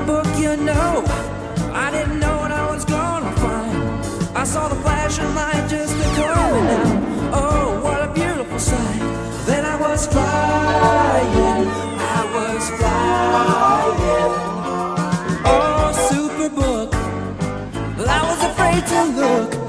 book, you know, I didn't know what I was gonna find. I saw the flashing light just a coming out. Oh, what a beautiful sight. Then I was flying, I was flying. Oh, Superbook, well, I was afraid to look.